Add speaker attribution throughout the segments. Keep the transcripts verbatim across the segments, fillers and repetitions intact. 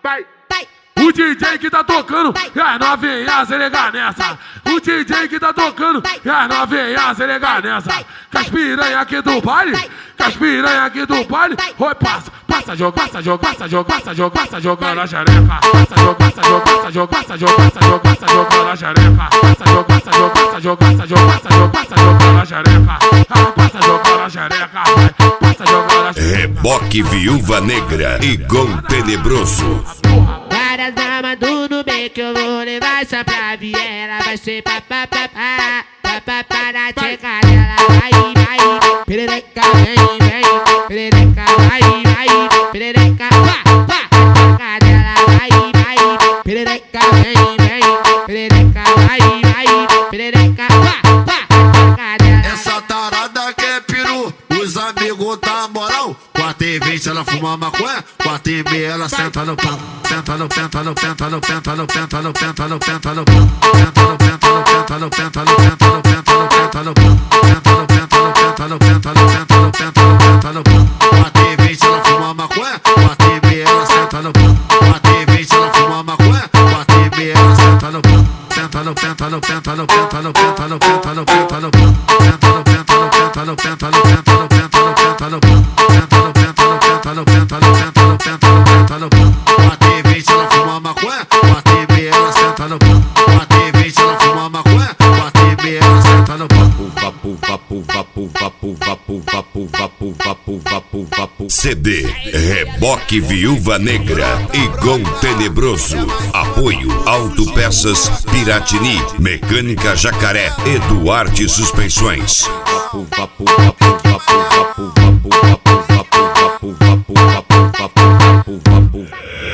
Speaker 1: vai. O D J que tá tocando, e as novinhas se liga nessa. O D J que tá tocando, e as novinhas se liga nessa. Com as piranha aqui do baile, com as piranha aqui do baile. Oi, passa, passa, joga, passa, joga, passa, joga, passa, joga, passa, jogando a xereca. Passa, joga, passa, joga, passa, joga, passa, joga, passa, joga, passa, jogando a xereca. Passa, joga, passa, joga, passa, joga, passa, joga, passa, joga, passa, jogando a xereca. Passa, jogando a xereca, passa, jogando a xereca.
Speaker 2: Reboque Viúva Negra e Gol Tenebroso.
Speaker 3: Várias damas do Nubem que eu vou levar essa pra Viela. Vai ser papapá, papapá na tcheca dela. Vai, vai, perereca, vem, vem. Perereca, vai, vai, perereca, vá, vá. Tcheca dela, vai, vai, perereca, vem, vem. Perereca, vai, vai, perereca, vá, vá. Tcheca dela.
Speaker 4: Essa tarada que é peru, os amigos tá moral. quatro e vinte ela fuma maconha, quatro e meia ela senta no pão. Senta no, senta no, senta no, senta no, senta no, senta no, senta no pão. Senta no, senta no, senta no, senta no, senta no, senta no, senta no pão. Senta no, senta no, senta no, senta no, senta no, senta no, senta no pão. quatro e vinte ela fuma maconha, quatro e meia ela senta no pão. quatro e vinte ela fuma maconha, quatro e meia ela senta no pão. Senta no, senta no, senta no, senta no, senta no, senta no, senta no pão. Senta no, senta no, senta no, senta no, senta no, senta no, senta no pão. Senta no, senta no, senta no, senta no, senta no, senta no, senta no pão. quatro e vinte ela fuma maconha, quatro e meia ela senta no pão. quatro e vinte ela fuma maconha, quatro e meia ela senta no pão.
Speaker 2: Puva, puva, puva, puva, puva, puva, puva, puva, puva, puva, puva. C D Reboque Viúva Negra e Gol Tenebroso. Apoio Autopeças Piratini, Mecânica Jacaré, Eduardo Suspensões. Puva, puva, puva, puva, puva, puva, puva, puva, puva, puva, puva, puva, puva.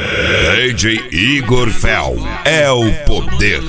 Speaker 2: D J Igor Fel é o poder.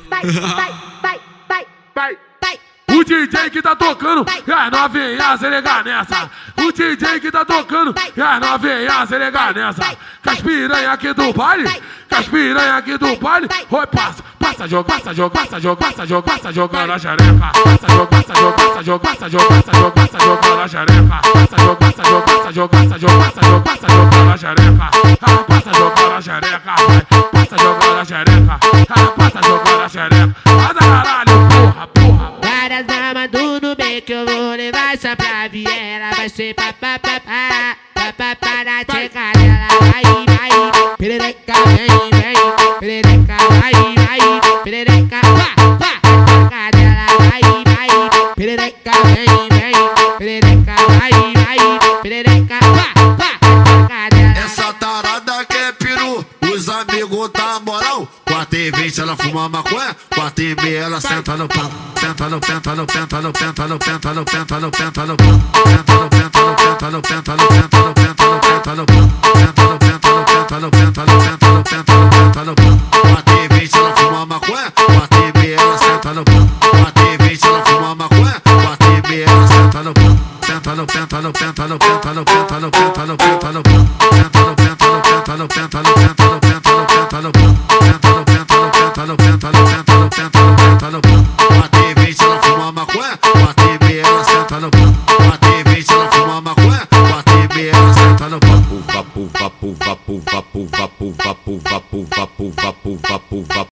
Speaker 1: Vai. O D J que tá tocando, e as novinhas se liga nessa. O D J que tá tocando, e as novinhas se liga nessa. Com as piranha aqui do baile, com as piranha aqui do baile. Oi, passa, passa, joga, passa, joga, passa, joga, passa, joga, passa, jogando a xereca. Passa, joga, passa, joga, passa, joga, passa, joga, passa, joga, passa, jogando a xereca. Passa, joga, passa, joga, passa, joga, passa, joga, passa, joga, passa, jogando a xereca. Passa, jogando a xereca, passa, jogando a xereca. Passa, jogando a xereca. Passa, caralho, porra, porra.
Speaker 3: Várias damas do Nubem que eu vou levar essa pra Viela. Vai ser papapá, papapá na tcheca dela. Vai, vai, perereca, vem, vem. Perereca, vai, vai, perereca, vá, vá. Tcheca dela, vai, vai, perereca, vem, vem. Perereca, vai, vai, perereca, vá, vá. Tcheca dela.
Speaker 4: Essa tarada que é peru, os amigos tá moral. quatro e vinte ela fuma maconha, quatro e meia ela senta no pão. Senta no, senta no, senta no, senta no, senta no, senta no, senta no pão. Senta no, senta no, senta no, senta no, senta no, senta no, senta no pão. Senta no, senta no, senta no, senta no, senta no, senta no, senta no pão. quatro e vinte ela fuma maconha, quatro e meia ela senta no pão. quatro e vinte ela fuma maconha, quatro e meia ela senta no pão. Senta no, senta no, senta no, senta no, senta no, senta no, senta no pão. Senta no, senta no, senta no, senta no, senta no, senta no, senta no pão. Senta no, senta no, senta no, senta no, senta no, senta no, senta no pão.